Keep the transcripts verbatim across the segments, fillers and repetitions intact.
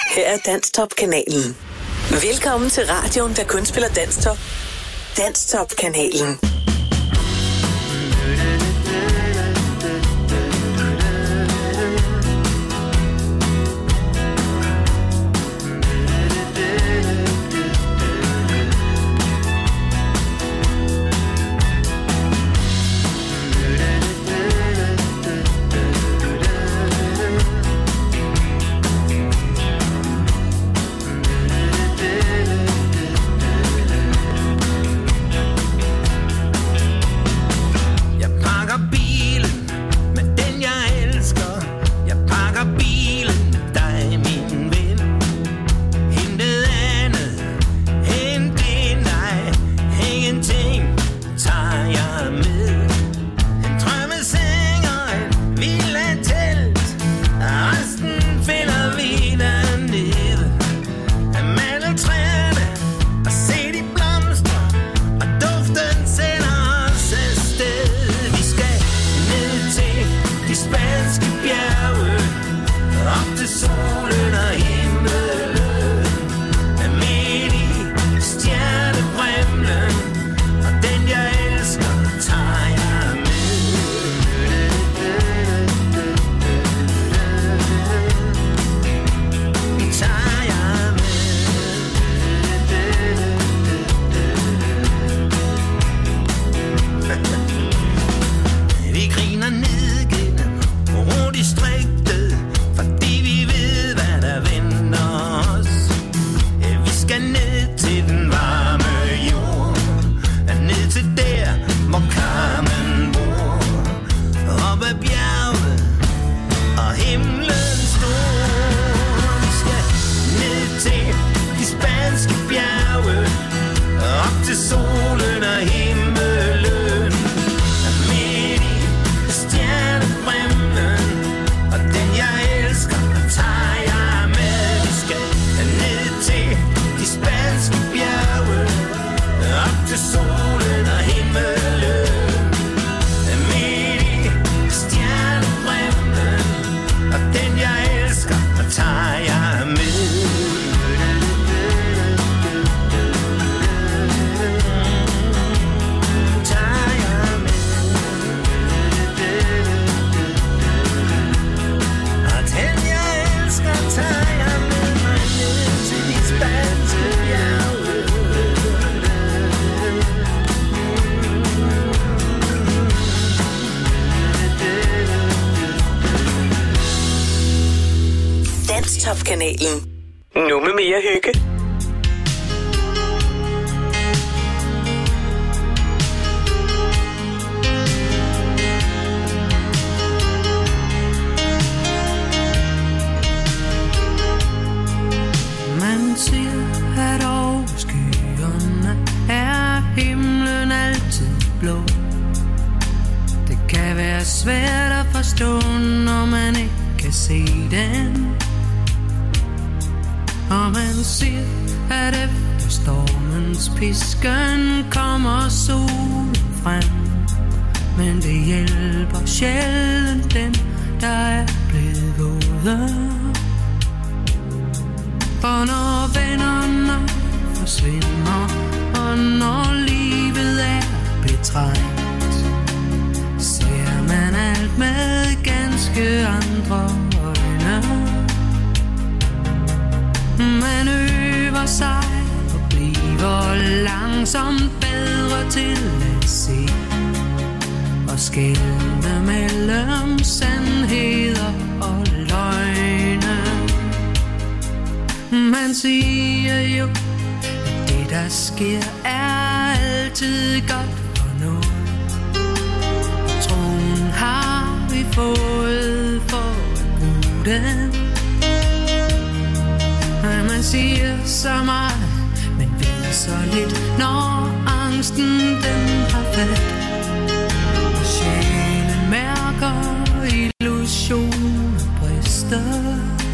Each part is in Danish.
Her er Danstop-kanalen. Velkommen til radioen, der kun spiller Danstop. Danstop-kanalen. Danstop-kanalen. Nu med mere hygge. Man siger, at over skyerne er himlen altid blå. Det kan være svært at forstå, når man ikke kan se den. Og man siger, at efter stormens pisken kommer solen frem. Men det hjælper sjældent dem, der er blevet våde. For når vennerne forsvinder, og når livet er betrængt, ser man alt med ganske andre øjne. Man øver sig og bliver langsomt bedre til at se og skelne mellem sandheder og løgne. Man siger jo, at det der sker er altid godt for noget. Troen har vi fået for at bruge den. Man siger så meget, men ved så lidt, når angsten den har fat. Og sjælen mærker illusionen brister.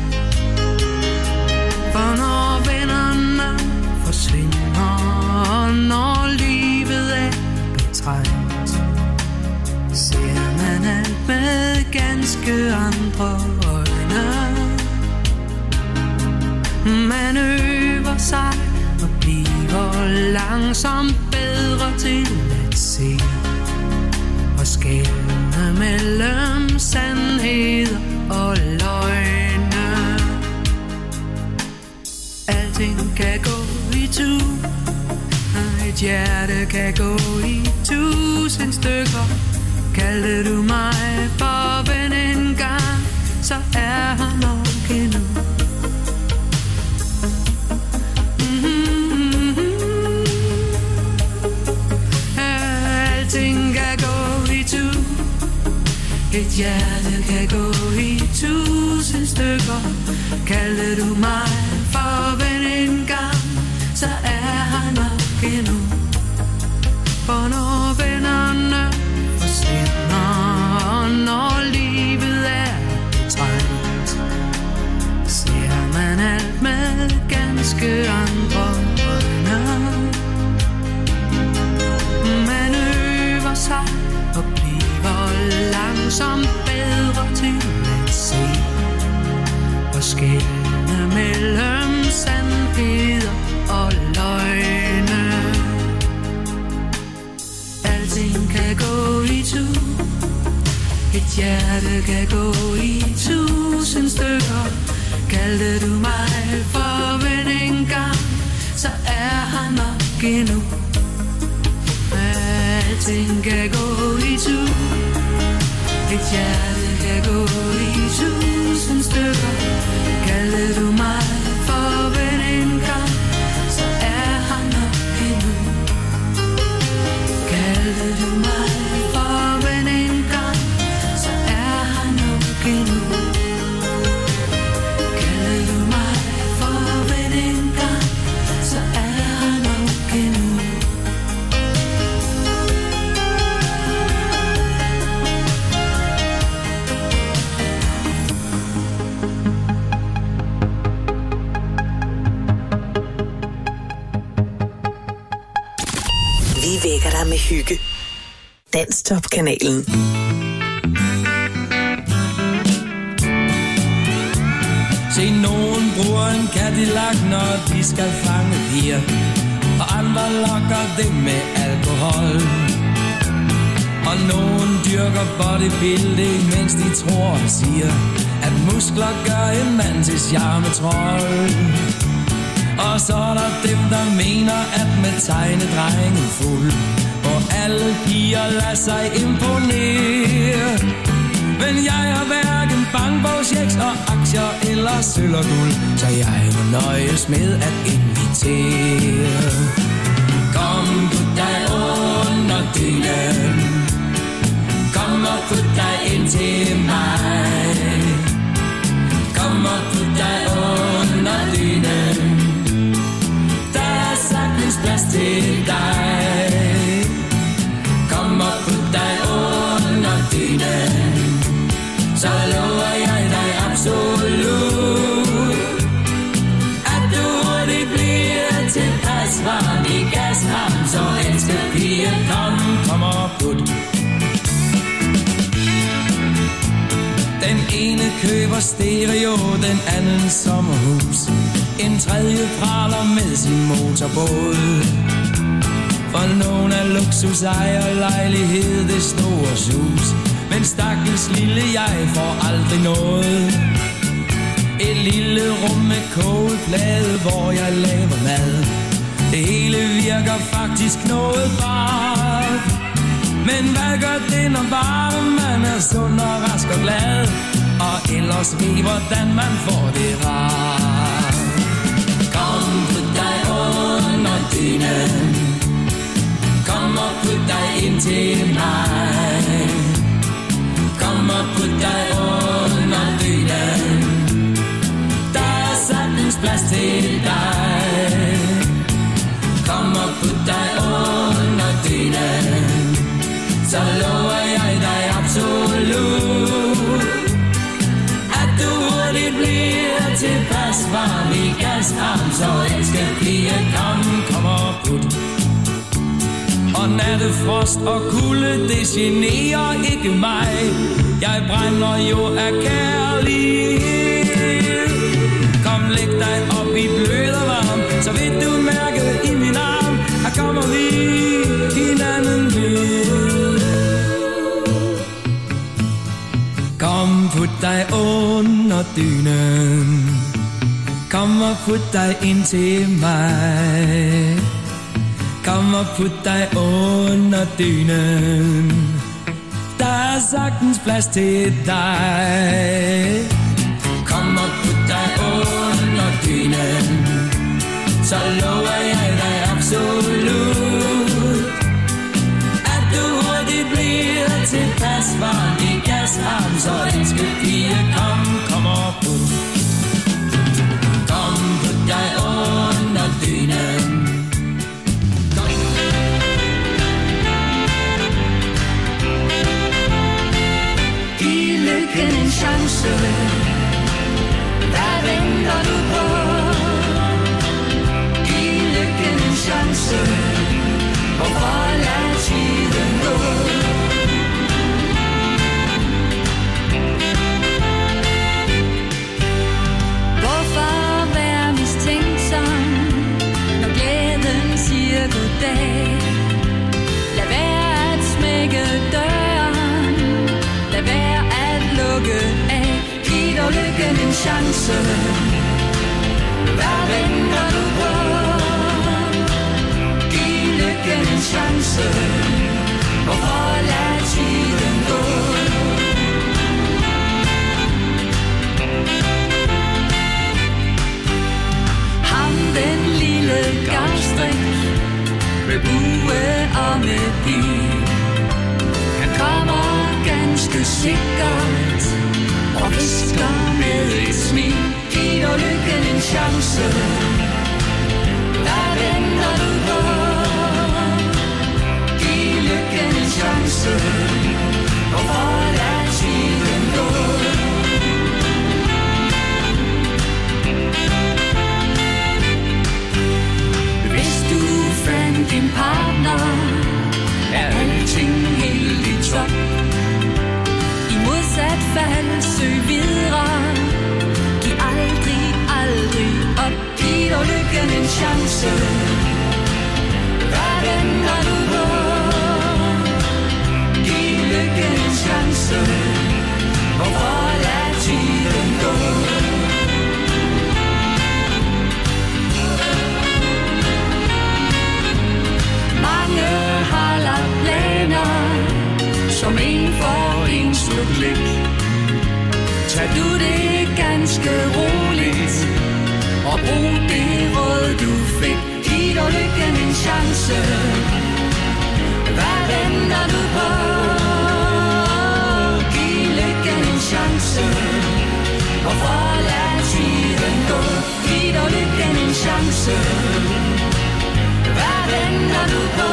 For når vennerne forsvinder, og når livet er betrængt, ser man alt med ganske andre øjne. Man øver sig og bliver langsomt bedre til at se og skelne mellem sandheder og løgne. Alting kan gå i tu, et hjerte kan gå i tusind stykker. Kaldte du mig for ven engang, så er han nok endnu. Mm-hmm. Alting kan gå i tu, et hjerte kan gå i tusind stykker. Kaldte du mig for ven engang, så er han nok endnu. For når vennerne forsvinder, når livet er trængt, ser man alt med ganske andre øjne. Man øver sig og bliver langsomt bedre til at se og skelne mellem sandheder og løgne. Alting kan gå i tu, et hjerte kan gå i tusind stykker. Kaldte du mig for ven engang, så er han nok endnu. Alting kan gå i tu, et hjerte kan gå i tusind stykker. Kaldte du mig for ven engang, så er han nok endnu. Kaldte du mig for ven engang, så er han nok endnu. Kaldte du mig for ven engang, så er han nok endnu. Vi vækker dig med hygge. Danstop-kanalen. Se, nogen bruger en Cadillac, når de skal fange piger, og andre lokker dem med alkohol. Og nogen dyrker bodybuilding, mens de tror og siger, at muskler gør en mand til charmetrol. Og så er der dem, der mener, at med tegnedrengen fuld, hvor alle piger lader sig imponere. Men jeg har hverken bankbogschecks og aktier eller sølv og guld, så jeg må nøjes med at invitere. Kom, put dig under dynen, kom og put dig ind til mig. Kom og put dig under dynen, plads til dig. Kom og put dig under dynen, så lover jeg dig absolut, at du hurtigt bliver tilpas varm i gashamn. Så elsker piger, kom, kom og put. Den ene køber stereo, den anden sommerhus, en tredje praler med sin motorbåd. For nogen af luksus ejer lejlighed det store sus, men stakkels lille jeg får aldrig noget. Et lille rum med kogeplade, hvor jeg laver mad. Det hele virker faktisk noget bart, men hvad gør det, når bare man er sund og rask og glad, og ellers ved, hvordan man får det rart. Kom, put dig under dynen, kom og put dig ind til mig. Kom og put dig under dynen, der er sagtens plads til dig. Kom og put dig under dynen, så lover jeg dig absolut, at du hurtigt bliver tilpas varm i gasarm. Så elsker piger, kom, kom og put. Og nattefrost og kulde, det generer ikke mig. Jeg brænder jo af kærlighed. Kom, læg dig op i dynen. Kom og put dig ind til mig. Kom og put dig under dynen. Der er sagtens plads til dig. Kom og put dig under dynen. Så lover jeg dig absolut, at du hurtigt bliver tilpas varm i gasarm. Så elske pige, kom, kom og put. Kom, put dig under dynen. Giv lykken en chance. Hvad venter du på? Giv lykken en chance. Hvorfor lad tiden gå? Hvorfor være mistænksom, når glæden siger goddag? Lad være at smække døren, lad være at lukke af. Giv dog lykken en chance. Hvad venter du på? Giv lykken en chance. Hvorfor lad tiden gå? Ham den lille gavstrik med bue og med pil, han kommer ganske sikkert og visker med et smil. Giv dog lykken en chance. Hvad venter du på? Giv lykken en chance. Hvorfor lad tiden gå? Hvis du fandt din partner, er alting helt i top. I modsat fald søg videre. Giv aldrig, aldrig op. Giv dog lykken en chance. Hvad venter du på? Giv lykken en chance. Hvorfor lad tiden gå? Mange har lagt planer, som en for en sluk blik. Tag du det ganske roligt, og brug det råd du fik. Giv dog lykken en chance. Hvad venter du på? Giv lykken en chance. Hvorfor lad tiden gå? Giv dog lykken en chance. Hvad venter du på?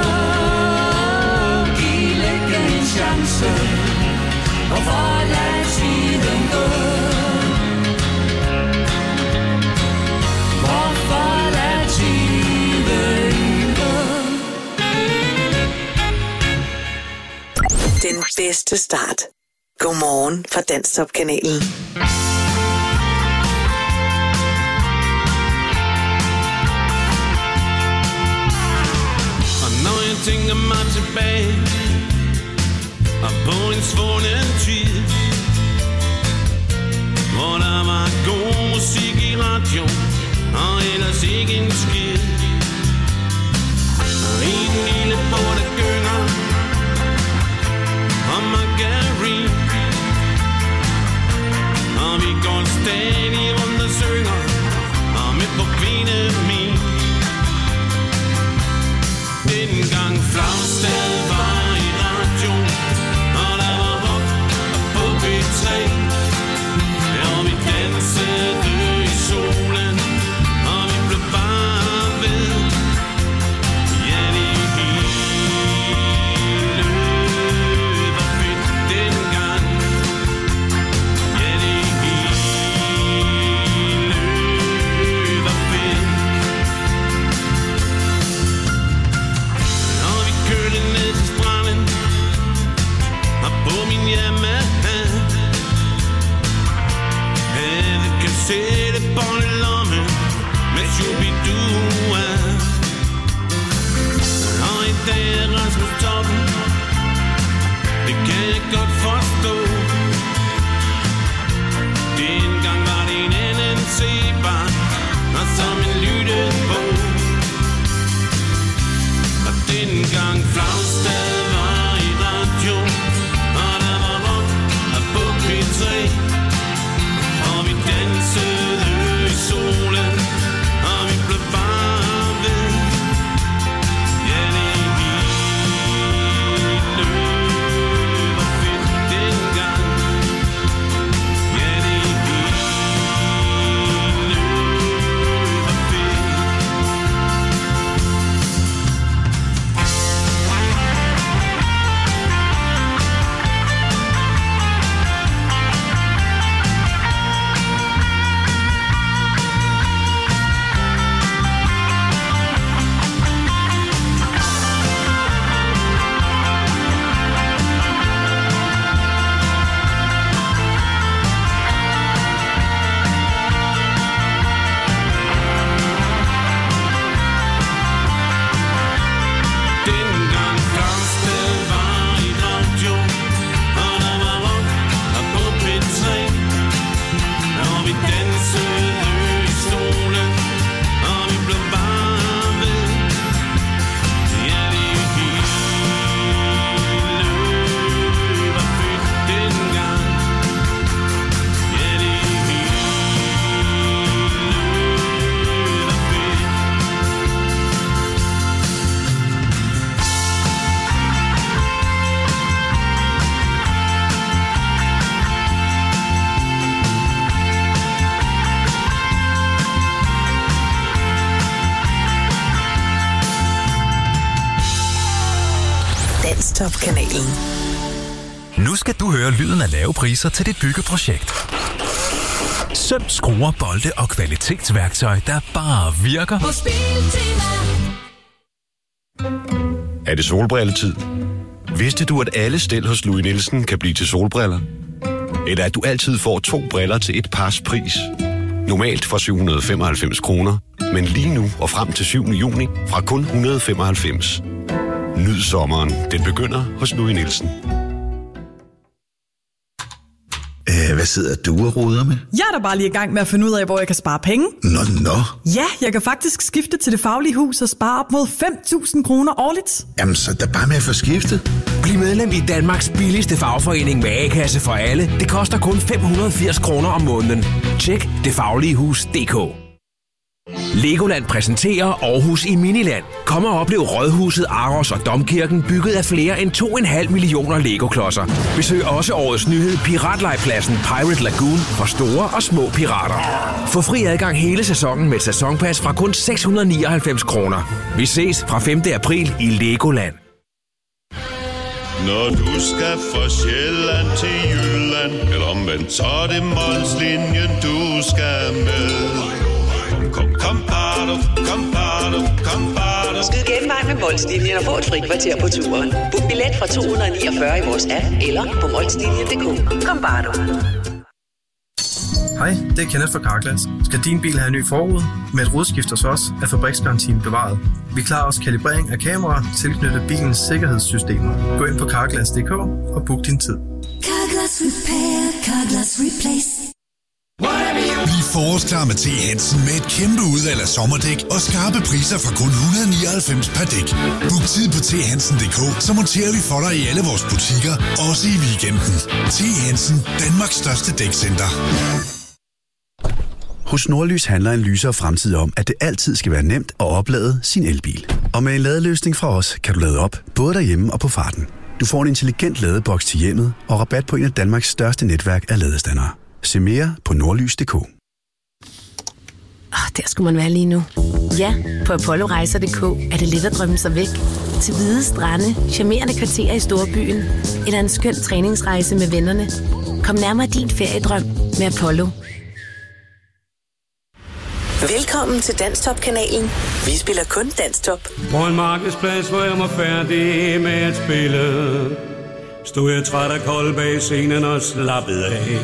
Giv lykken en chance. Hvorfor lad tiden gå? Hvorfor lad tiden gå? Den bedste start. Godmorgen fra Danstop-kanalen. Tænker mig tilbage og på en svunden tid, hvor der var god musik i radio og ellers ikke en skid. Og en lille bord der gynger og margarine, og vi går stadig rundt og synger og med på Kvindemin. Dengang Flagstad var i radio, og der var rock på P tre, og vi dansede i solen, og vi blev bare ved. Ja, det hele var fedt dengang. Ja, det hele Danstop-kanalen. Nu skal du høre lyden af lave priser til dit byggeprojekt. Søm, skruer, bolde og kvalitetsværktøj, der bare virker. Hos Biltema. Er det solbrilletid? Vidste du, at alle stel hos Louis Nielsen kan blive til solbriller? Eller at du altid får to briller til et pars pris? Normalt for syv hundrede og femoghalvfems kroner, men lige nu og frem til syvende juni fra kun et hundrede og femoghalvfems. Nyd sommeren. Den begynder hos Louis Nielsen. Æh, hvad sidder du og roder med? Jeg er da bare lige i gang med at finde ud af, hvor jeg kan spare penge. Nå, nå. Ja, jeg kan faktisk skifte til Det Faglige Hus og spare op mod fem tusind kroner årligt. Jamen, så er der bare med at få skiftet. Bliv medlem i Danmarks billigste fagforening med A-kasse for alle. Det koster kun fem hundrede og firs kroner om måneden. Tjek det faglige hus punktum d k. Legoland præsenterer Aarhus i Miniland. Kom og oplev Rådhuset, Aros og Domkirken, bygget af flere end to komma fem millioner Lego-klodser. Besøg også årets nyhed Piratlejpladsen Pirate Lagoon for store og små pirater. Få fri adgang hele sæsonen med et sæsonpas fra kun seks hundrede og nioghalvfems kroner. Vi ses fra femte april i Legoland. Når du skal fra Sjælland til Jylland, eller omvendt, så er det Molslinjen, du skal med. Kom, kom, bado, kom, bado, kom, bado. Skyd genvej med Molslinjen og få et fri kvarter på turen. Book billet fra to hundrede og niogfyrre i vores app eller på molslinjen punktum d k. Kom, bare du. Hej, det er Kenneth fra Carglass. Skal din bil have en ny forrude? Med et rudeskift hos os er fabriksgarantien bevaret. Vi klarer også kalibrering af kameraer tilknyttet bilens sikkerhedssystemer. Gå ind på carglass punktum d k og book din tid. Carglass Repair, Carglass Replace. Bliv forårsklar med T. Hansen med et kæmpe udvalg af sommerdæk og skarpe priser fra kun et hundrede og nioghalvfems per dæk. Book tid på t hansen punktum d k, så monterer vi for dig i alle vores butikker, også i weekenden. T. Hansen, Danmarks største dækcenter. Hos Nordlys handler en lysere fremtid om, at det altid skal være nemt at oplade sin elbil. Og med en ladeløsning fra os, kan du lade op, både derhjemme og på farten. Du får en intelligent ladeboks til hjemmet og rabat på en af Danmarks største netværk af ladestandere. Se mere på nordlys punktum d k. Oh, der skulle man være lige nu. Ja, på apollo rejser punktum d k er det let at drømme sig væk. Til hvide strande, charmerende kvarterer i storbyen, eller en skøn træningsrejse med vennerne. Kom nærmere din feriedrøm med Apollo. Velkommen til Danstop-kanalen. Vi spiller kun Danstop. På en markedsplads, hvor jeg var færdig med at spille, stod jeg træt og kold bag scenen og slappede af.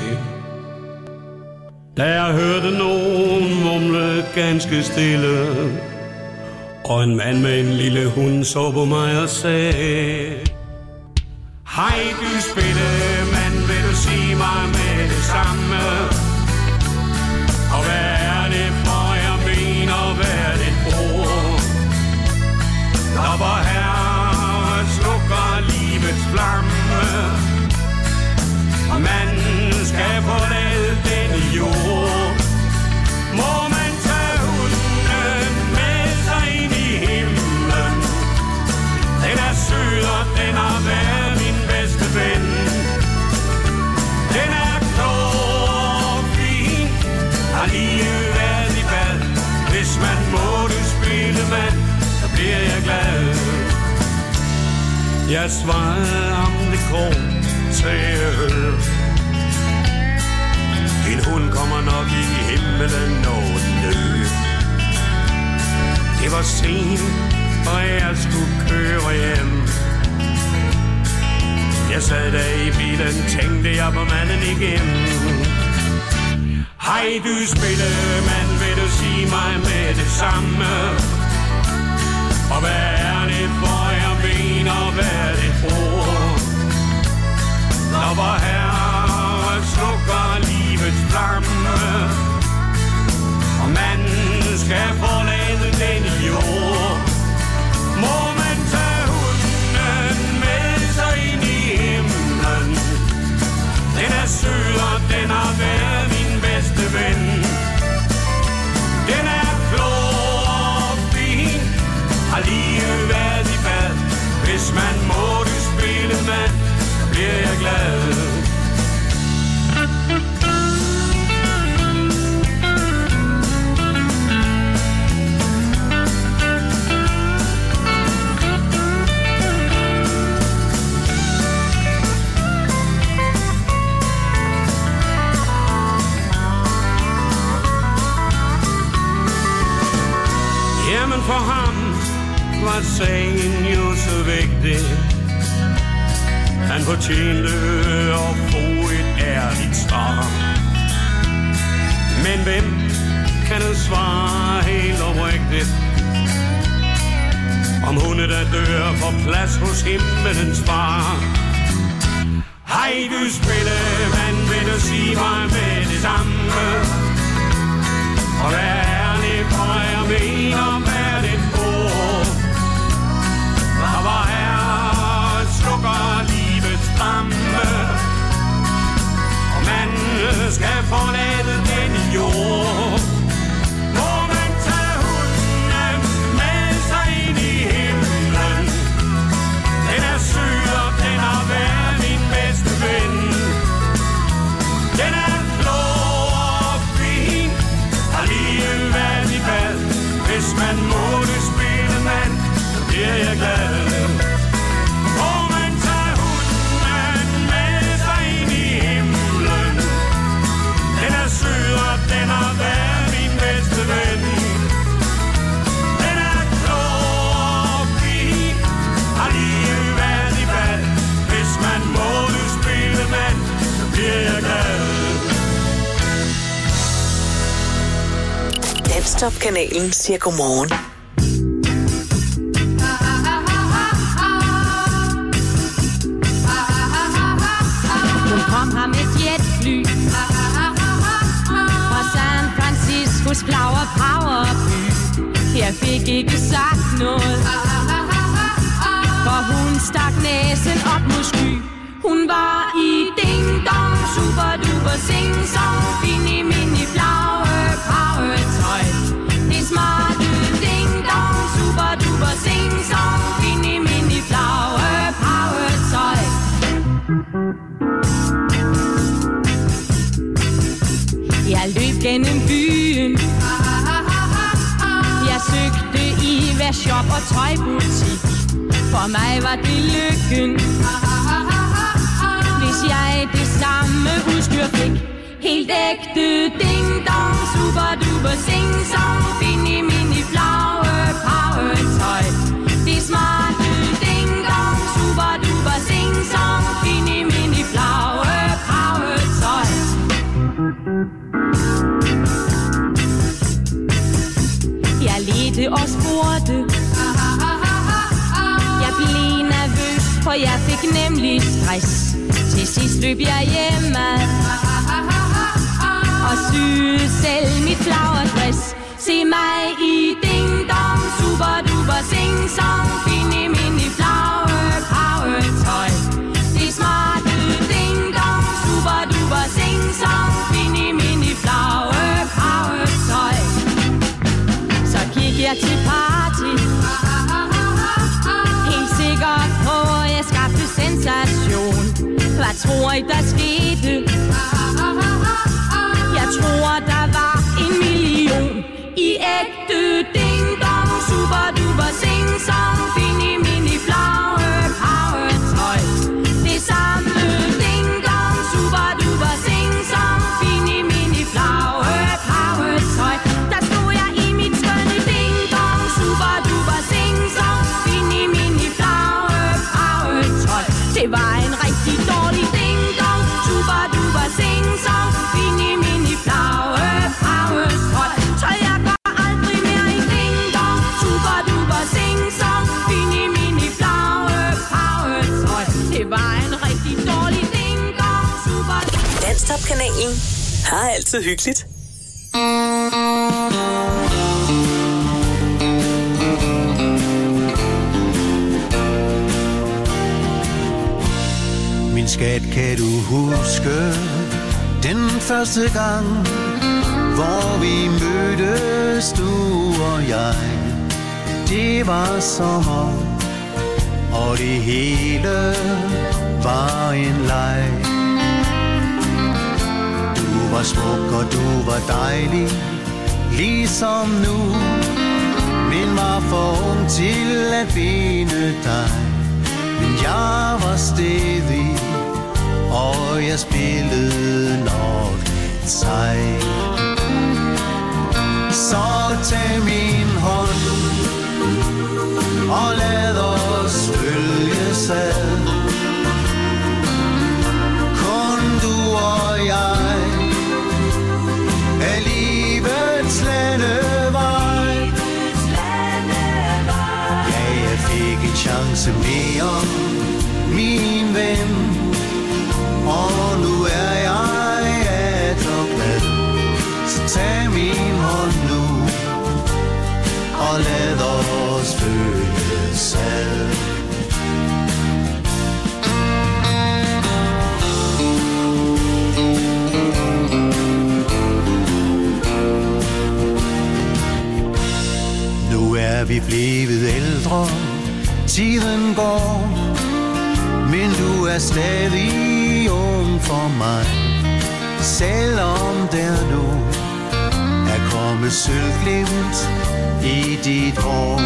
Da jeg hørte nogen mumle ganske stille, og en mand med en lille hund så på mig og sagde: hej du spillemand, vil du sige mig med det samme? Og hvad er det for jeg mener, hvad er det ord? Der var her slukker livets flamme. Man skal forlade den jord. Må man tage hunden med sig ind i himlen. Den er sød og den har været min bedste ven. Den er klog og fin, har lige været i bad. Hvis man må du spille, mand, så bliver jeg glad. Jeg svarede om det kom til øl. Din hund kommer nok i himmelen når den dør. Det var sent, og jeg skulle køre hjem. Jeg sad der i bilen, tænkte jeg på manden igen. Hej du spillemand, vil du sige mig med det samme? Og hvad er det for jeg mener, hvad er det ord? Der var her slukker livets flamme. Og man skal forlade den jord. Må man tage hunden med sig ind i himlen. Den er sød og den har været min bedste ven. Den er klog og fin, har lige været i bad. Hvis man må du spille, mand, så bliver jeg glad. men for ham var sagen jo så vigtig. Han fortjente at få et ærligt svar. Men hvem kan du svare helt oprigtigt? Om hunde, der dør, får plads hos himmelens far. Hej, du spillemand, vil du sige mig med det samme? Og hvad er det for, jeg mener, hvad det får? Og hvor er slukker livets flamme? Og man skal forlade den jord. Må man tage hunden med sig ind i himlen? Den er sød, og den har været min bedste ven. Den er klog og fin, har lige været i bad. Hvis man må det spille, mand, så bliver jeg glad. Må man tage hunden med sig ind i himlen? Den er sød, og den har været min bedste ven. Den er klog og fin, har lige været i bad. Hvis man må det spille, mand, så bliver jeg glad. Danstop-kanalen siger godmorgen. Hun kom her med jetfly fra San Franciscos Flower Power by. Jeg fik ikke sagt noget, for hun stak næsen op mod sky. Hun var i ding-dong, super-duper sing-song, fini-mini flower power tøj. Det smarte ding-dong, super-duper sing-song, fini-mini flower power tøj. Jeg løb gennem byen, jeg søgte i hver shop og tøjbutik. For mig var det lykken, hvis jeg det samme udstyr fik. Helt ægte ding-dong, super-duper sing-song, fini-mini flower power tøj. Det smarte ding-dong, super-duper sing-song, fini-mini flower power tøj. Jeg ledte og spurgte, jeg blev nervøs, for jeg fik nemlig stress. Til sidst løb jeg hjemme og syede selv mit flagerdress. Se mig i ding-dong, super-duper sing-song, fini-mini flower power tøj. Det smarte ding-dong, super-duper sing-song, fini-mini flower power tøj. Så gik jeg til party, helt sikker på, at jeg skabte sensation. Hvad tror I, der skete? Jeg tror, der var en million i ægte ding-dong, super-duper sing-song, fini-mini flower power tøj. Det samme ding-dong, super-duper sing-song, fini-mini flower power tøj. Der stod jeg i mit skønne ding-dong, super-duper sing-song, fini-mini flower power tøj. Det var en rigtig dårlig ding-dong, super-duper sing-song, fini-mini flower power tøj. Så jeg går aldrig mere i ding-dong, super-duper sing-song, fini-mini flower power tøj. Det var en rigtig dårlig ding-dong, super... Danstop-kanalen har altid hyggeligt. Min skat, kan du huske den første gang, hvor vi mødtes, du og jeg? Det var sommer, og det hele var en leg. Du var smuk, og du var dejlig, ligesom nu, men var for ung til at vinde dig. Men jeg var stedig, og jeg spillede nok lidt sej. Så tag min hånd og lad os følges ad. Kun du og jeg er livets landevej. Ja, jeg fik en chance mere, min ven, og nu er jeg atter glad. Så tag min hånd nu og lad os følges ad. Nu er vi blevet ældre, tiden går, men du er stadig ung for mig. Selvom der nu er kommet sølvglimt i dit hår.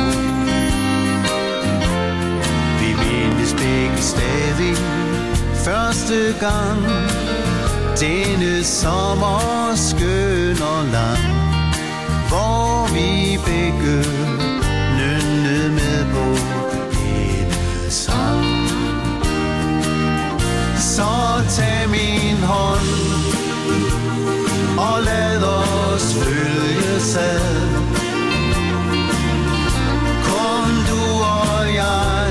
Vi mindes begge stadig første gang, denne sommer skøn og lang, hvor vi begge nynnede med på en sang. Så tag min hånd og lad os følges ad. Kun du og jeg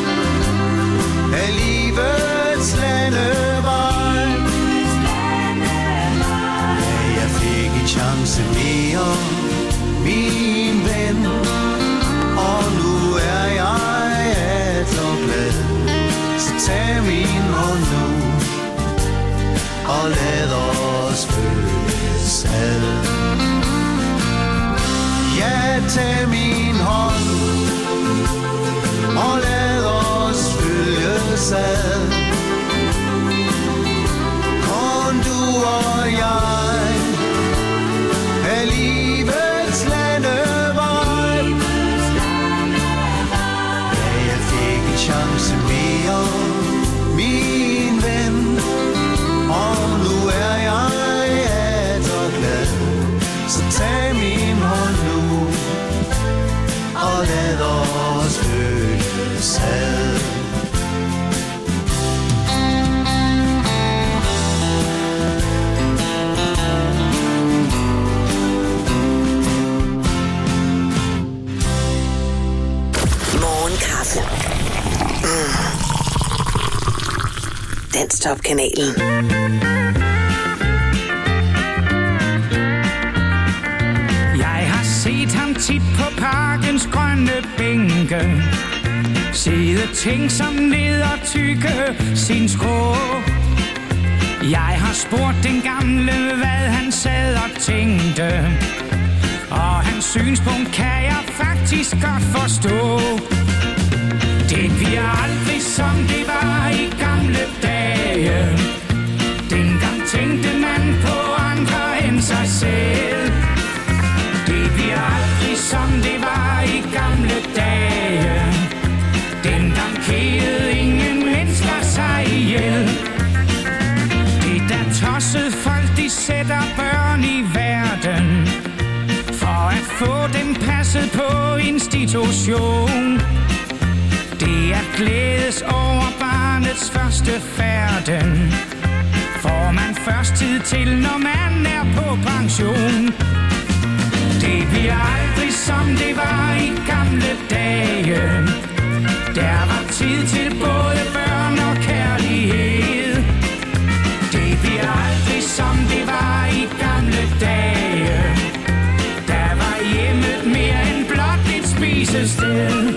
er livets landevej. Ja, jeg fik en chance mere, min ven, og nu er jeg atter glad. Så tag min hånd nu og lad os følges ad. Ja, tag min hånd og lad os følges ad. Kun du og jeg er livets landevej. Ja, jeg fik en chance mere, min ven, og nu er jeg atter glad. Så tag min hånd nu og lad os følges ad. Morgenkaffe. Mm. Danstop-kanalen. Jeg har set ham tit på parkens grønne bænke, sidde tænksom ned og tykke sin skrå. Jeg har spurgt den gamle, hvad han sad og tænkte, og hans synspunkt kan jeg faktisk godt forstå. Det bliver aldrig som det var i gamle dage. Dengang tænkte man på andre end sig selv. Det bliver aldrig som det var i gamle dage. Dengang kædede ingen mennesker sig ihjel. Det der tossede folk, de sætter børn i verden for at få dem passet på institution. Det er glædes over barnets første færden, får man først tid til, når man er på pension. Det bliver aldrig som det var i gamle dage. Der var tid til både børn og kærlighed. Det bliver aldrig som det var i gamle dage. Der var hjemmet mere end blot et spisested.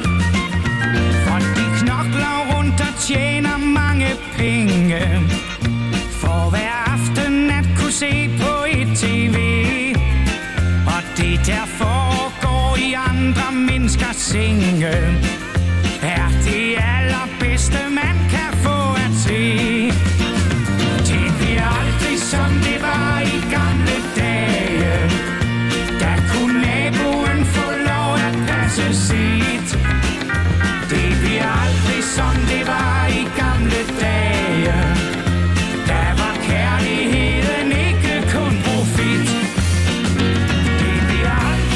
Tjener mange penge for hver aften at kunne se på et tv. Og det der foregår i andre menneskers senge er det allerbedste man kan få at se. Det bliver aldrig som det var i gamle dage. Der kunne naboen få lov at passe sit. Det bliver aldrig som det var i gamle dage. Der var kærligheden ikke kun profit. Det bliver aldrig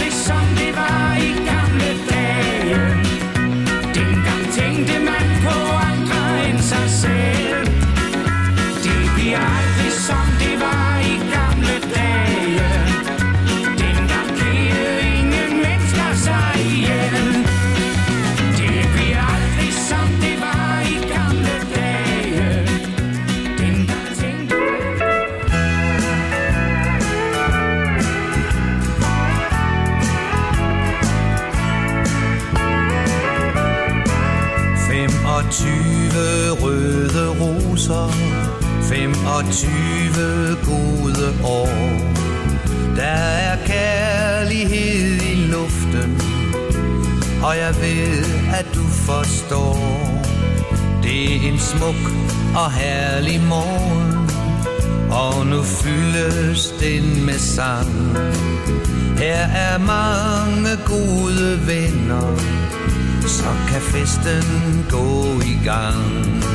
femogtyve røde roser, femogtyve gode år. Der er kærlighed i luften, og jeg ved, at du forstår. Det er en smuk og herlig morgen, og nu fyldes den med sang. Her er mange gode venner, så kan festen gå i gang.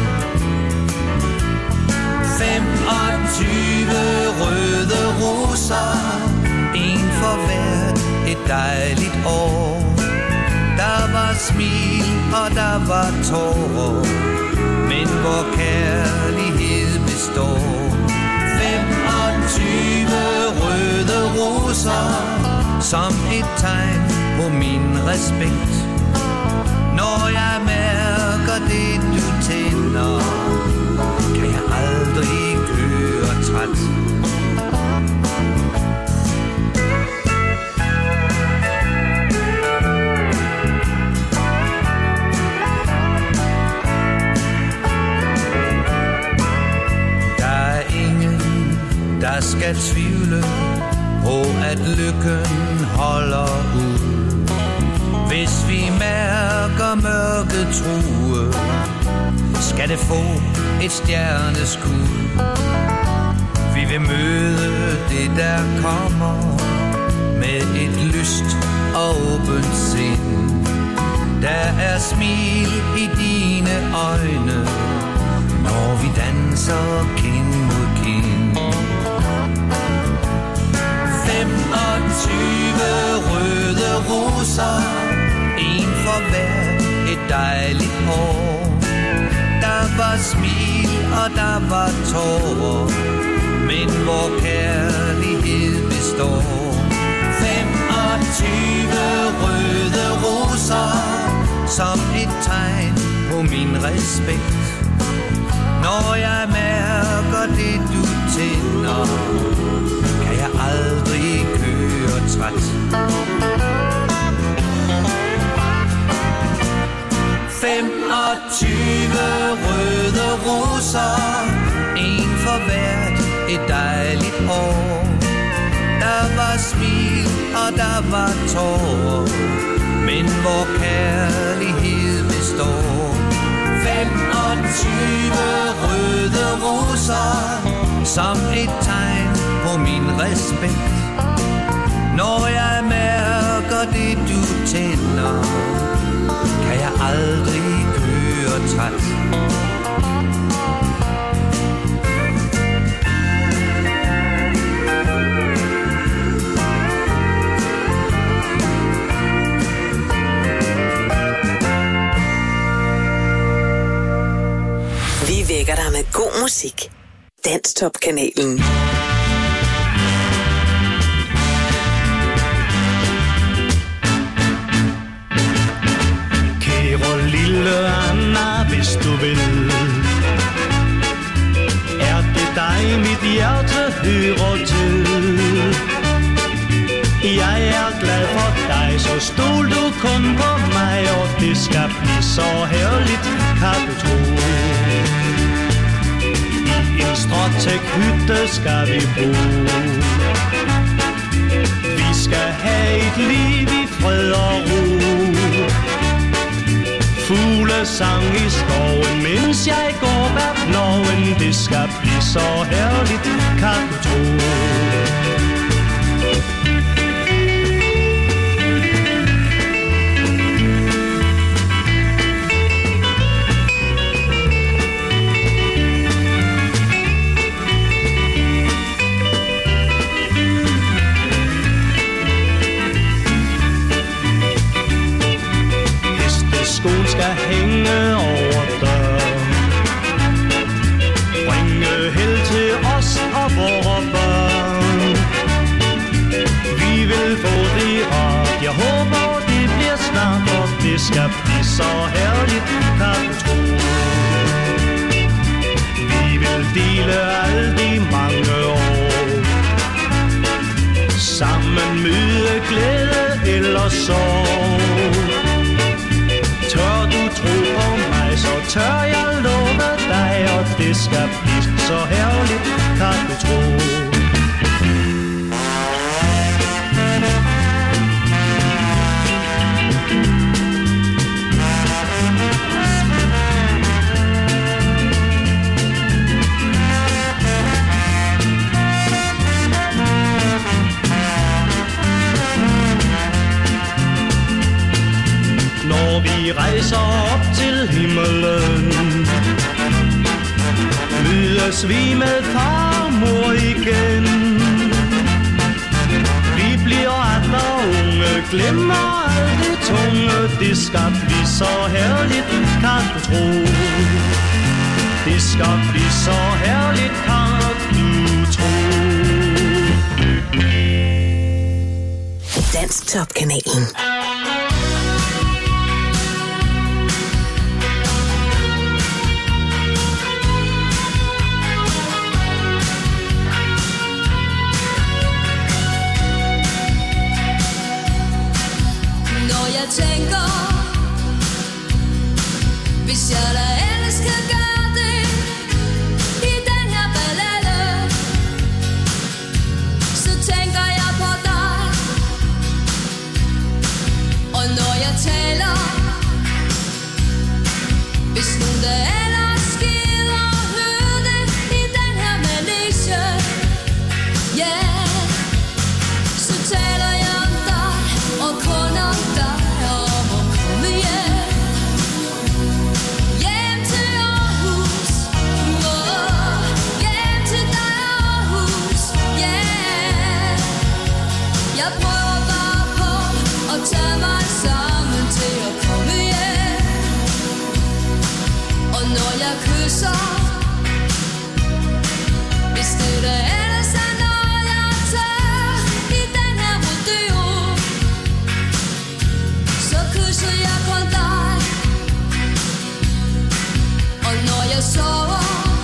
femogtyve røde roser, en for hvert et dejligt år. Der var smil og der var tårer, men hvor kærlighed består. femogtyve røde roser, som et tegn på min respekt. Når jeg mærker det du tænder, kan jeg aldrig køre træt. Der skal tvivle på, at lykken holder ud. Hvis vi mærker mørket true, skal det få et stjerneskud. Vi vil møde det, der kommer, med et lyst og åbent sind. Der er smil i dine øjne, når vi danser kind mod kind. femogtyve røde roser, en for hvert et dejligt år. Der var smil og der var tårer, men hvor kærlighed består. femogtyve røde roser, som et tegn på min respekt. Når jeg mærker det du tænder, kan jeg aldrig køre træt. femogtyve røde roser, en for hvert et dejligt år. Der var smil og der var tårer, men hvor kærlighed består. femogtyve røde roser, som et tegn på min respekt. Når jeg mærker det du tænder, kan jeg aldrig køre træt. Vi vækker dig med god musik. Danstop-kanalen. Kære lille Anna, hvis du vil, er det dig mit hjerte hører til. Jeg er glad for dig, så stol du kun på mig, og det skal blive så herligt, kan du tro. I en stråtæk-hytte skal vi bo. Vi skal have et liv i fred og ro. Fuglesang i skoven, mens jeg går bag ploven. Det skal blive så herligt, kan du tro. Skoen skal hænge over døren, bringe held til os og vore børn. Vi vil få det op, jeg håber det bliver snart, og det skal blive så herligt, kan du tro. Vi vil dele alle de mange år, sammen møde glæde eller sorg. Tør du tro på mig, så tør skal blive så herligt, kan du tro. Når vi rejser op til himmelen, mødes vi med farmor igen. Vi bliver atter unge, glemmer alt det tunge. Det skal blive så herligt, kan du tro. Det skal blive så herligt, kan du tro. Dansk Top-kanalen. Jeg tænker, hvis jeg da ellers kan gøre det i den her ballade, så tænker jeg på dig. Og når jeg taler, hvis nogen der ellers gider høre det i den her manege, ja, yeah, så taler jeg om dig og kun om dig. Jeg prøver bare på at tage mig sammen til at komme hjem. Og når jeg kysser, hvis det der ellers er noget jeg tager i den her rodeo, så kysser jeg kun dig. Og når jeg sover,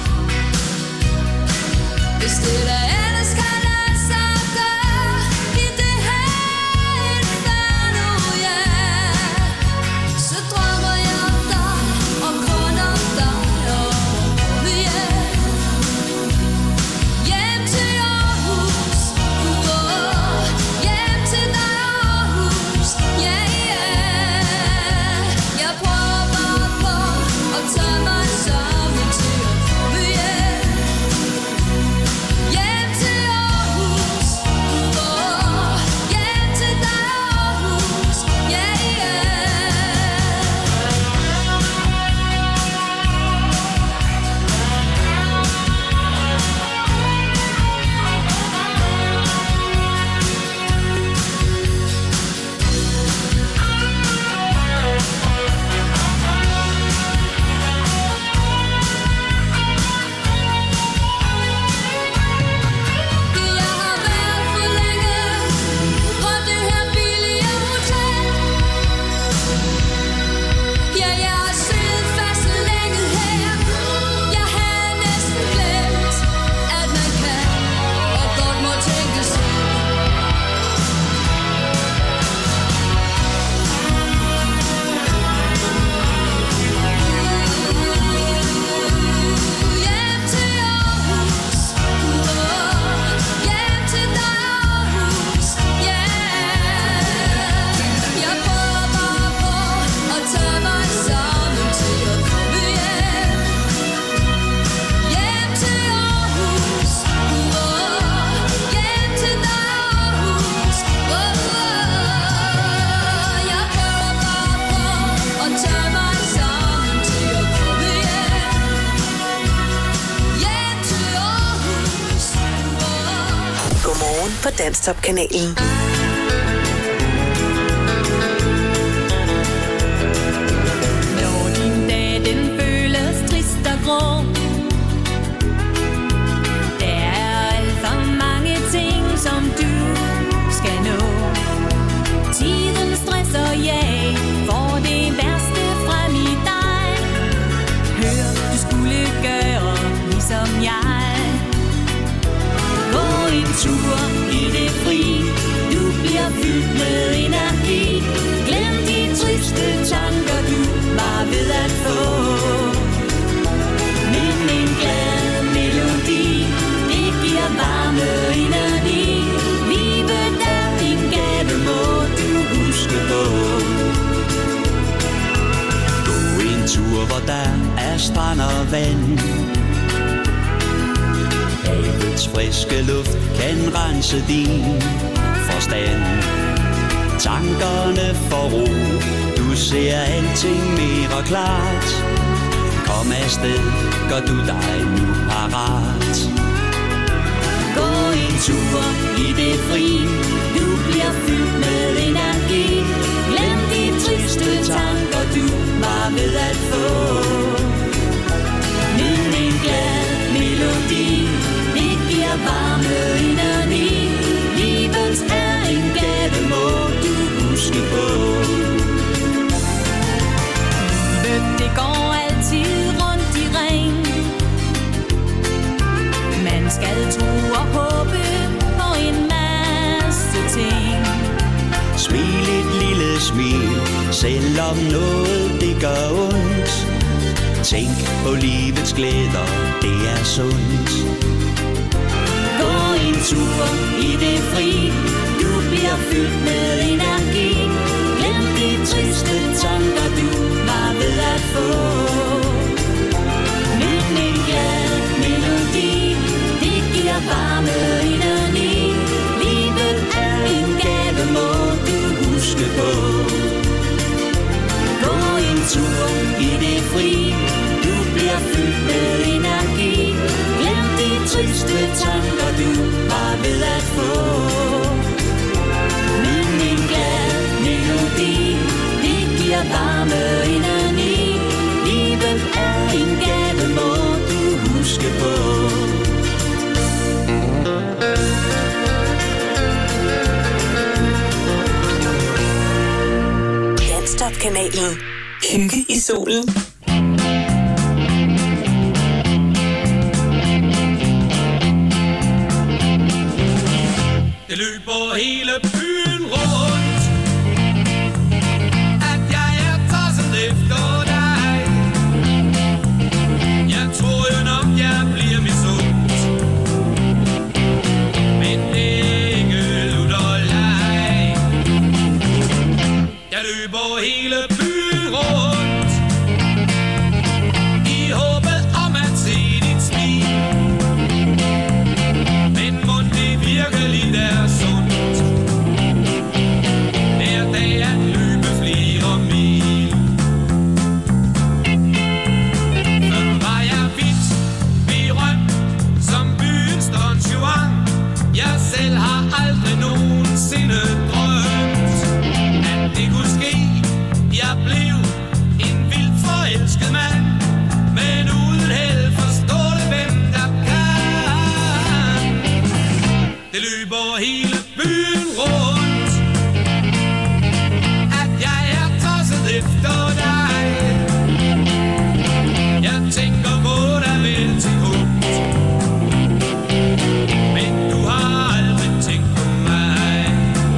hvis det der ellers kan lade sig gøre i det her inferno, ja, så drømmer jeg om dig og kun om dig og komme hjem. Hjem til Aarhus, oh, hjem til dig Aarhus, ja, ja. Jeg prøver bare på at tage mig sammen til at komme hjem. Hjem til Aarhus, oh, hjem til dig Aarhus, ja, ja. Jeg har været for længe på det her billige hotel. Ja, jeg har siddet fast længe her. Jeg havde næsten glemt, at man kan og godt må tænke sig. Hjem til Aarhus, oh, hjem til dig Aarhus, ja. Jeg prøver bare på at tage mig sammen til at komme hjem. Hjem til Aarhus, oh, hjem til dig Aarhus, oh. Jeg prøver bare på at tage mig sammen til at komme hjem. Hjem til Aarhus, oh. Godmorgen på Dansk Top-kanalen. Når din dag den føles trist og grå, der er alt for mange ting, som du skal nå. Tiden stresser, ja, for det værste frem i dig. Hør, du skulle gøre ligesom jeg. Gå en tur i det fri, du tur, hvor der er strand og vand. Havets friske luft kan rense din forstand. Tankerne får ro, du ser alting mere klart. Kom afsted, gør du dig nu parat. Gå en tur i det fri, du bliver fyldt med energi. Glem de triste tanker, du var ved at få. Nyd en glad melodi, det giver varme indeni. Livet er en gave, må du huske på. Livet, det går altid rundt i ring. Man skal tro og håbe på en masse ting. Smil et lille smil, selvom noget det gør ondt. Tænk på livets glæder, det er sundt. Gå en tur i det fri, du bliver fyldt med energi. Glem de triste tanker, du var ved at få. Nyd en glad melodi, det giver varme indeni. Livet er en gave, må du huske på. Gå en tur i det fri, du bliver fyldt med energi. Glem de triste tanker, du var ved at få. Nyd en glad melodi, det giver varme indeni. Livet er en gave, må du huske på. Danstop-kanalen. Hygge i solen. Det løber hele byen rundt, at jeg er tosset efter dig. Jeg tror jo nok, jeg bliver misundt, men det er ikke lutter leg. Jeg løber hele byen rundt, i håbet om at se dit smil. Men mon det virkelig er sundt, hver dag at løbe flere mil. Før var jeg vidt berømt som byens Don Juan. Jeg selv har aldrig nogensinde drømt, at det kunne ske. Jeg blev en vildt forelsket mand, men uden held forstår det, hvem der kan. Det løber hele byen rundt, at jeg er tosset efter dig. Jeg tænker på dig vel til hugt, men du har aldrig tænkt på mig.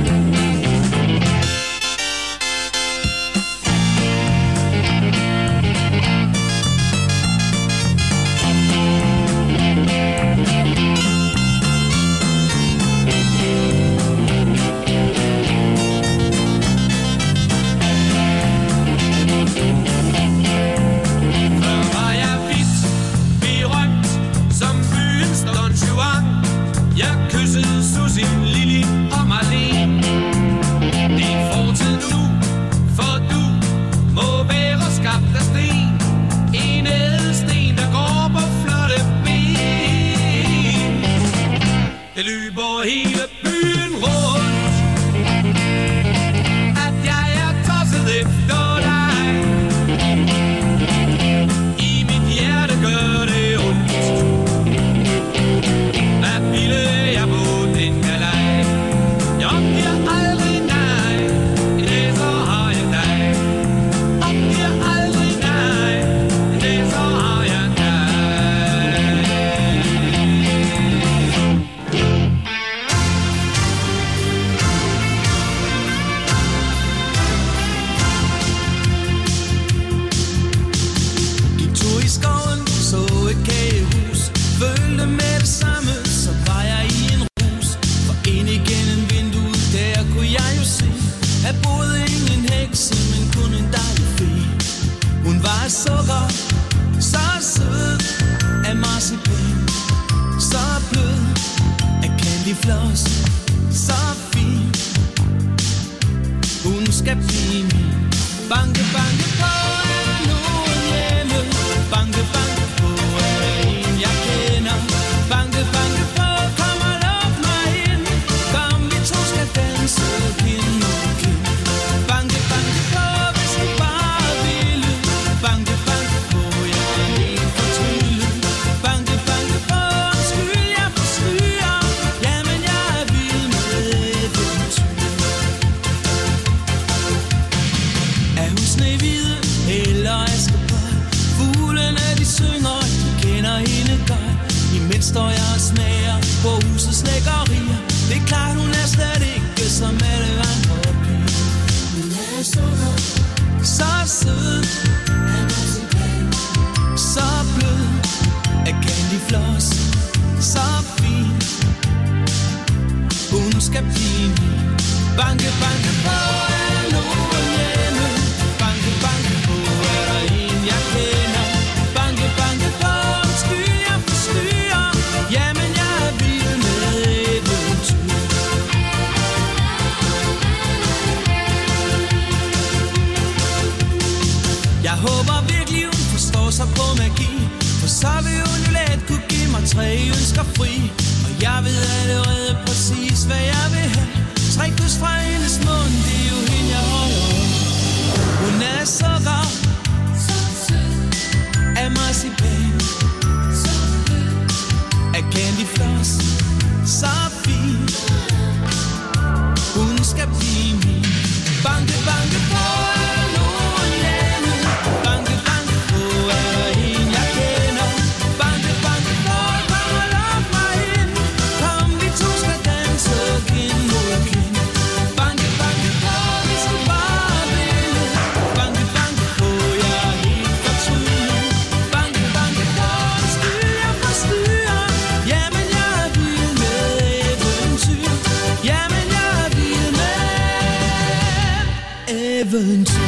Før var jeg vidt berømt som byens Don Juan. Jeg kyssede Susie, Lili og Marlene. Det er fortid nu, for du må være skabt af sten. En ædelsten, der går på flotte ben. Det løber hele byen rundt, at jeg er tosset efter dig. I mit hjerte gør det ondt, hvad ville jeg på den galej. Jeg opgiver aldrig nej, i det så har jeg dig. Opgiver aldrig nej, i det så har jeg dig. Gik tur i skoven, så et kagehus. Følte med det samme, så var jeg i en rus. For ind igennem vinduet, der kunne jeg jo se, at boede ingen hekse, men kun en dejlig fe. Hun var af sukker, så sød af marcipan, så blød af candy floss, så fin. Hun skal blive min. Banke, banke på, er der nogen hjemme? Banke, banke på, er der en, jeg kender? Banke, banke på, kom og luk mig ind. Kom, vi to skal danse kind mod kind. Banke, banke på, hvis I bare ville. Banke, banke på, jeg er helt fortryllet. Banke, banke på, undskyld, jeg forstyrrer. Jamen, jeg er vild med eventyr. Er hun Snehvide eller Askepot? Fuglene de synger, de kender hende godt. Imens står jeg og smager på husets lækkerier. Det er klart, hun er slet ikke som alle andre piger. Hun er sukker, så sød af marcipan, så blød af candy floss, så fin. Hun skal blive min. Banke, banke på, er der nogen hjemme? Banke, banke på, er der en, jeg kender? Banke, banke på, undskyld, jeg forstyrrer. Jamen, jeg er vild med eventyr. Jeg håber virkelig, hun forstår sig på magi, for så vil hun jo let kunne give mig tre ønsker fri. Og jeg ved allerede præcis, hvad jeg vil have. Tre kys fra hendes mund, det er jo hende, jeg holder om. Hun er sukker, af marcipan, af candy floss, så fin. Hun skal blive min. Banke, banke på, er der nogen hjemme? Banke, banke på, er der en, jeg kender? Banke, banke på, kom og luk mig ind. Kom, vi to skal danse kind mod kind. Banke, banke på, hvis I bare ville. Banke, banke på, jeg er helt fortryllet. Banke, banke på, undskyld, jeg forstyrrer. Jamen, jeg er vild med eventyr. Jamen, jeg er vild med eventyr.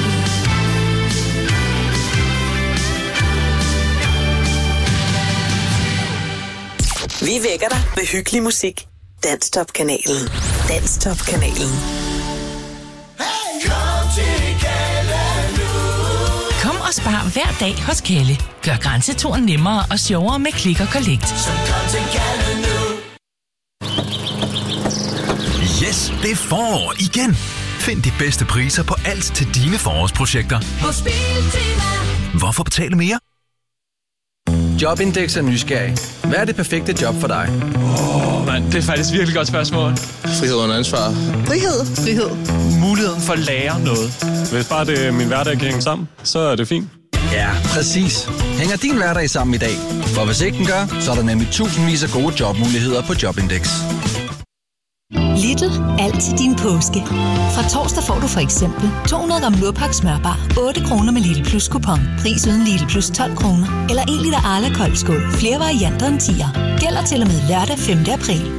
Vi vækker dig med hyggelig musik. Danstop-kanalen. Danstop-kanalen. Kom og spar hver dag hos Kelle. Gør grænseturen nemmere og sjovere med Click og Collect. Yes, det er forår igen. Find de bedste priser på alt til dine forårsprojekter. Hos Biltema. Hvorfor betale mere? Jobindex er nysgerrig. Hvad er det perfekte job for dig? Åh, oh, mand, det er faktisk virkelig godt spørgsmål. Frihed under ansvar. Frihed, frihed. Muligheden for at lære noget. Hvis bare det er min hverdag kan hænge sammen, så er det fint. Ja, præcis. Hænger din hverdag sammen i dag? For hvis ikke den gør, så er der nemlig tusindvis af gode jobmuligheder på Jobindex. Lidl. Alt til din påske. Fra torsdag får du for eksempel to hundrede gram Lurpak smørbar, otte kroner med Lidl Plus kupon. Pris uden Lidl Plus tolv kroner. Eller en liter Arla koldskål. Flere varianter end tier. Gælder til og med lørdag femte april.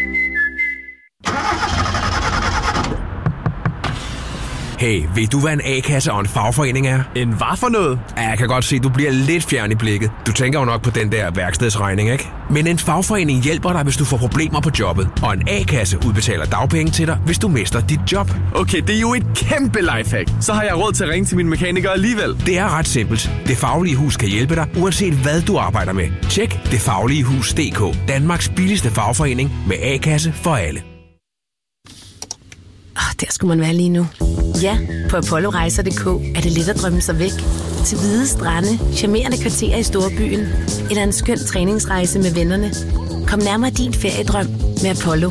Hey, ved du hvad en A-kasse og en fagforening er? En hvad for noget? Ja, jeg kan godt se, du bliver lidt fjern i blikket. Du tænker jo nok på den der værkstedsregning, ikke? Men en fagforening hjælper dig, hvis du får problemer på jobbet. Og en A-kasse udbetaler dagpenge til dig, hvis du mister dit job. Okay, det er jo et kæmpe lifehack. Så har jeg råd til at ringe til min mekaniker alligevel. Det er ret simpelt. Det Faglige Hus kan hjælpe dig, uanset hvad du arbejder med. Tjek det faglige hus punktum d k. Danmarks billigste fagforening med A-kasse for alle. Oh, der skulle man være lige nu. Ja, på apollo rejser punktum d k er det let at drømme sig væk. Til hvide strande, charmerende kvarterer i storbyen, eller en skøn træningsrejse med vennerne. Kom nærmere din feriedrøm med Apollo.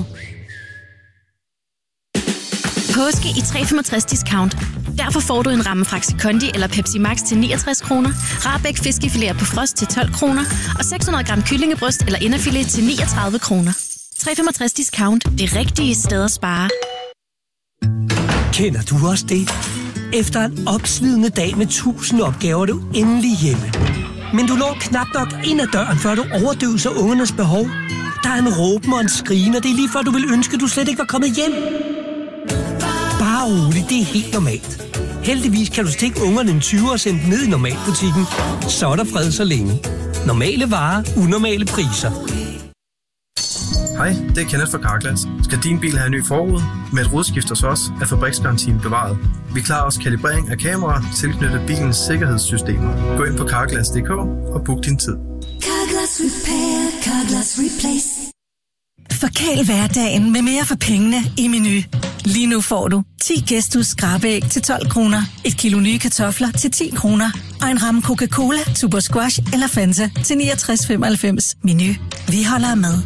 Påske i tre komma femogtres discount. Derfor får du en ramme Faxi Kondi eller Pepsi Max til niogtres kroner, Rahbæk fiskefiléer på frost til tolv kroner og seks hundrede gram kyllingebryst eller inderfilet til niogtredive kroner. tre komma femogtres discount. Det rigtige sted at spare. Kender du også det? Efter en opslidende dag med tusind opgaver er du endelig hjemme. Men du når knap nok ind ad døren, før du overdøver ungernes behov. Der er en råben og en skrigen, og det er lige før du vil ønske, at du slet ikke var kommet hjem. Bare roligt, det er helt normalt. Heldigvis kan du stikke ungerne en tyver og sende dem ned i Normalbutikken. Så er der fred så længe. Normale varer, unormale priser. Hej, det er Kenneth fra Carglass. Skal din bil have en ny forrude? Med et rudeskift hos os er fabriksgarantien bevaret. Vi klarer også kalibrering af kameraer tilknyttet bilens sikkerhedssystemer. Gå ind på carglass punktum d k og book din tid. Carglass Repair, Carglass Replace. Forkæl hverdagen med mere for pengene i Meny. Lige nu får du ti Gæsthus skrabeæg til tolv kroner, et kilo nye kartofler til ti kroner og en ramme Coca-Cola, Super Squash eller Fanta til niogtres femoghalvfems. Meny. Vi holder med.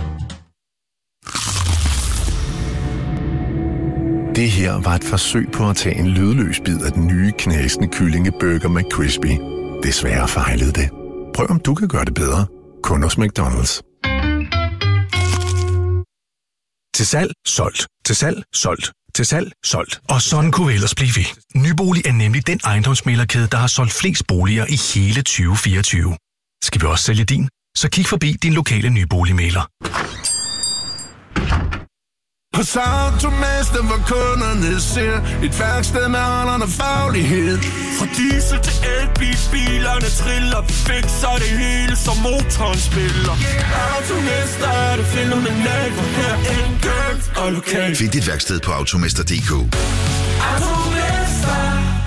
Det her var et forsøg på at tage en lydløs bid af den nye knasende kyllingeburger McCrispy. Desværre fejlede det. Prøv om du kan gøre det bedre. Kun hos McDonald's. Til salg, solgt. Til salg, solgt. Til salg, solgt. Og sådan kunne vi ellers blive ved. Nybolig er nemlig den ejendomsmæglerkæde, der har solgt flest boliger i hele tyve fireogtyve. Skal vi også sælge din? Så kig forbi din lokale nyboligmægler. Hos Automester, hvor kunderne ser et værksted med holderne faglighed. Fra diesel til elbil, bilerne triller, vi fikser det hele, som motoren spiller. Automester er det fænomenalt, hvor her enkelt og lokalt. Find dit værksted på automester punktum d k. Automester.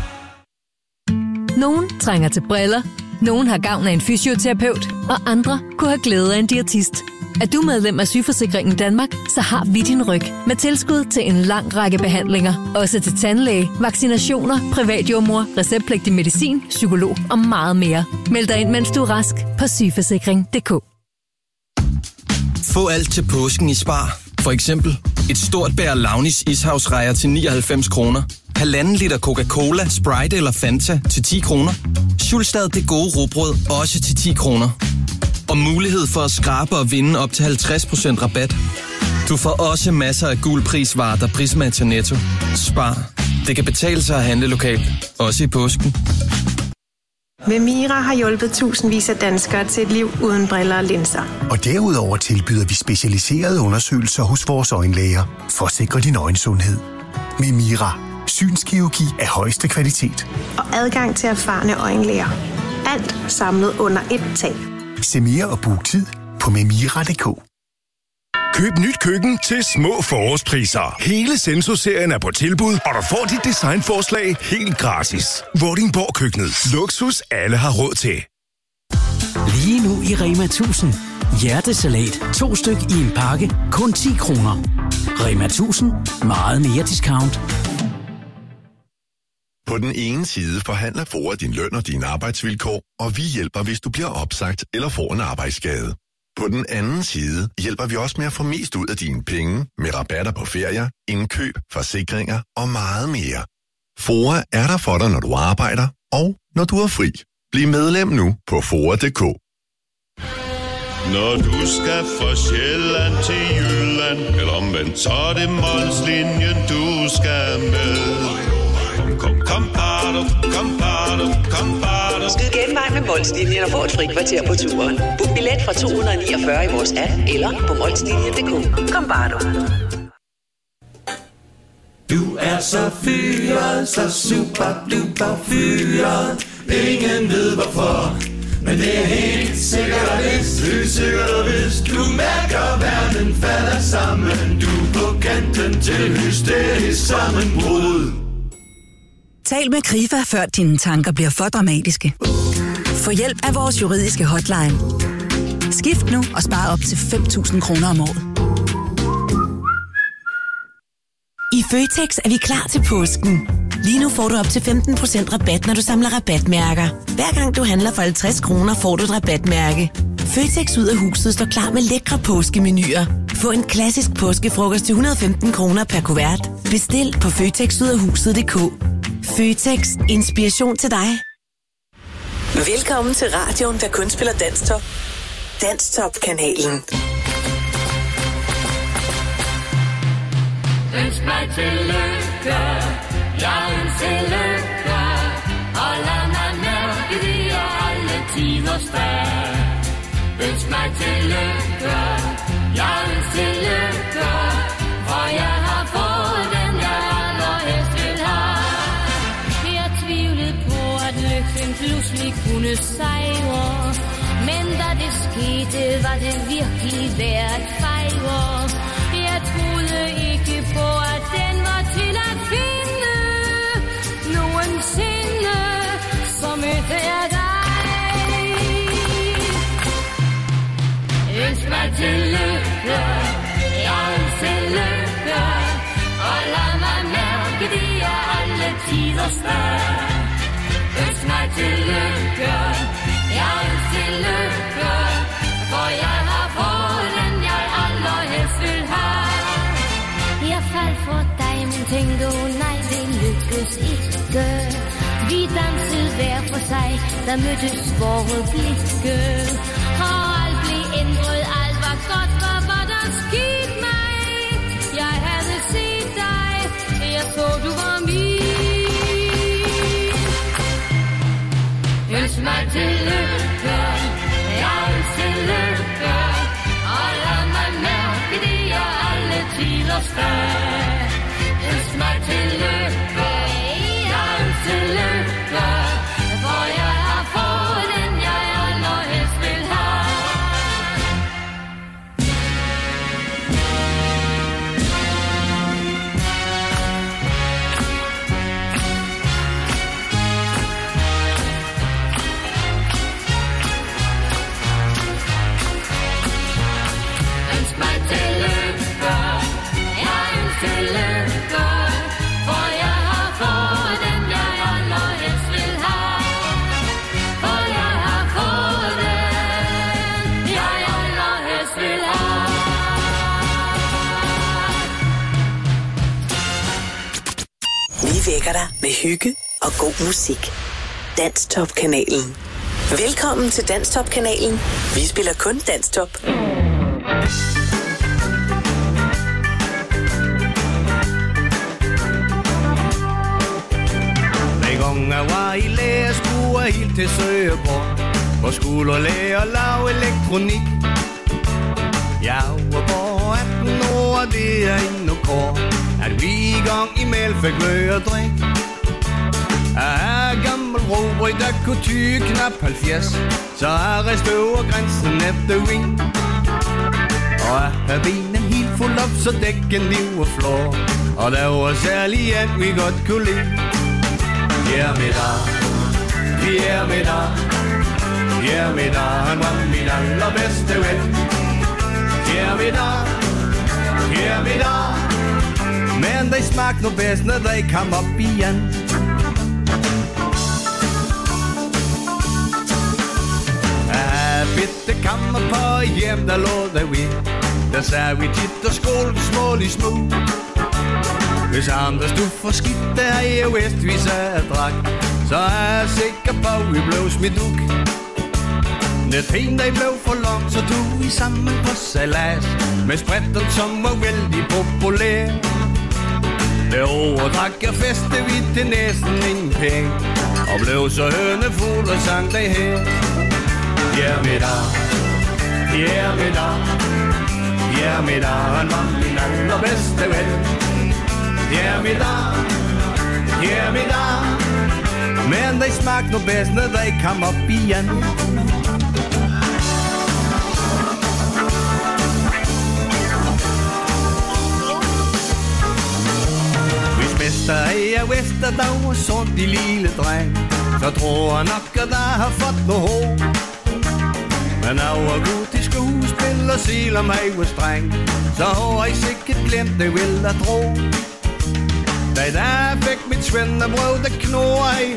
Nogen trænger til briller, nogen har gavn af en fysioterapeut, og andre kunne have glæde af en diætist. Er du medlem af Sygeforsikringen Danmark, så har vi din ryg med tilskud til en lang række behandlinger. Også til tandlæge, vaccinationer, privatjordmor, receptpligtig medicin, psykolog og meget mere. Meld dig ind, mens du er rask på sygeforsikring punktum d k. Få alt til påsken i Spar. For eksempel et stort bær Launis ishavsrejer til nioghalvfems kroner. Halvanden liter Coca-Cola, Sprite eller Fanta til ti kroner. Schulstad det gode rugbrød også til ti kroner. Og mulighed for at skrabe og vinde op til halvtreds procent rabat. Du får også masser af gul prisvarer, der prismatcher Netto. Spar. Det kan betale sig at handle lokalt. Også i påsken. Memira har hjulpet tusindvis af danskere til et liv uden briller og linser. Og derudover tilbyder vi specialiserede undersøgelser hos vores øjenlæger for at sikre din øjensundhed. Memira. Synskirurgi af højeste kvalitet. Og adgang til erfarne øjenlæger. Alt samlet under ét tag. Se mere og book tid på memira punktum d k. Køb nyt køkken til små forårspriser. Hele Senso-serien er på tilbud, og du får dit designforslag helt gratis. Vordingborg Køkkenet. Luksus alle har råd til. Lige nu i Rema tusind. Hjertesalat. To styk i en pakke. Kun ti kroner. Rema tusind. Meget mere discount. På den ene side forhandler FOA din løn og dine arbejdsvilkår, og vi hjælper, hvis du bliver opsagt eller får en arbejdsskade. På den anden side hjælper vi også med at få mest ud af dine penge med rabatter på ferier, indkøb, forsikringer og meget mere. FOA er der for dig, når du arbejder og når du er fri. Bliv medlem nu på F O A punktum d k. Når du skal fra Sjælland til Jylland, eller omvendt, så er det Molslinjen, du skal med. Kom, kom, kom, bado, kom, bado, kom, bado. Skyd genvej med Molslinjen og få et fri kvarter på turen. Book billet fra to hundrede niogfyrre i vores app, eller på molslinjen punktum d k. Kom, bado. Du er så fyret, så super duper fyret. Ingen ved hvorfor, men det er helt sikkert og vist. Helt sikkert og vist. Du mærker, verden falder sammen. Du er på kanten til hysterisk sammenbrud. Tal med Krifa, før dine tanker bliver for dramatiske. Få hjælp af vores juridiske hotline. Skift nu og spar op til fem tusind kroner om året. I Føtex er vi klar til påsken. Lige nu får du op til femten procent rabat, når du samler rabatmærker. Hver gang du handler for halvtreds kroner, får du et rabatmærke. Føtex ud af huset står klar med lækre påskemenuer. Få en klassisk påskefrokost til et hundrede og femten kroner per kuvert. Bestil på føtex ud af huset punktum d k. Føtex. Inspiration til dig. Velkommen til radioen, der kun spiller Danstop. Danstop-kanalen. Ønsk mig til lykke, jeg ønsker lykke, og lad mig mærke det er alle tiders dag. Ønsk mig til lykke, jeg ønsker lykke, for jeg har fået den, jeg allerhelst vil have. man pludselig kunne sejre. Men da det skete, var det virkelig værd at fejre. Jeg troede ikke på, at den var til at finde. Nogensinde, så mødte jeg dig. Ønsk mig til lykke, jeg ønsker lykke. Og lad mig mærke, det er alle tider større. Ønsk mig til lykke, jeg ønsker lykke. For jeg har fået den, jeg allerhelst vil have. Jeg faldt for dig, men tænkte, oh nej, det lykkes ikke. Vi dansede hver for sig, der mødtes vore blikke. Og alt blev ændret, alt var godt, hvad var der sket mig? Jeg havde set dig, jeg så du var min. Ønsk mig til lykke, jeg ønsker lykke. Og lad mig mærke, det er alle tider større. Ønsk mig til lykke, jeg ønsker lykke. For jeg har fået den, jeg allerhelst vil have. Ønsk mig til lykke, jeg ønsker lykke. For jeg har fået den, jeg allerhelst vil have. For jeg har fået den, jeg allerhelst vil have. Vi vækker dig med hygge og god musik. Danstop-kanalen. Velkommen til Danstop-kanalen. Vi spiller kun Danstop. Dengang jeg var i lære, skulle jeg helt til Søborg, hvor skulle jeg lære at lave elektronik. Jeg var bare atten år, og det er endnu kort, at vi i gang imellem fik løg og drik. Jeg er gammel robrig, der kunne tyge knap halvfjerds, så jeg rejste over grænsen efter vin. Og jeg havde benen helt fuld op, så dækken de var flår, og der var særlig en, vi godt kunne lide. Ja, med dig, ja, med dig, ja, med dig, han var min allerbedste ven. Ja, med dig, ja, med dig, men de smagte nu bedst, når de kom op igen. Jeg bitte kammer på hjem, der lå der vi. Der sagde vi tit og skål, smål i smug. Hvis andre stod for skidt, der jeg vidste, vi sad og drak, så er jeg sikker på, at vi blev smidt uk. Når tiden der blev for lang, så tog vi sammen på salas med spretten, som var vældig populær. Derovre drak jeg feste vi til næsten ingen penge, og blev så hønefuld og sang det her. Ja, med dig, ja, med dig, ja, med dig, han var min allerbedste ven. Ja, med dig, ja, med dig, men de smagte nu bedst, når de kom op igen. Hvis mester er Vester, der var sådan de lille dreng, så tror jeg nok, at der har fået noget hår. Men jeg var god til skuespil, og selvom jeg var streng, så har jeg sikkert glemt det, vil jeg tro. Da der fik mit svendebrød, der knurrer i